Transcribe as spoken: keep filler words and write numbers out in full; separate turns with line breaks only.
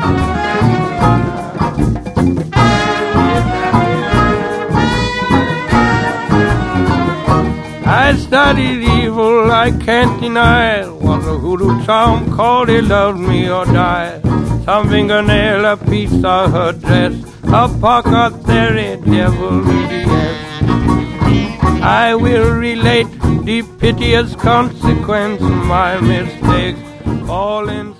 I studied evil, I can't deny it. Was a hoodoo charm called He Loved Me or Die. Some fingernail, a piece of her dress, a pocket theory, devil yes. I will relate the piteous consequence of my mistakes, all in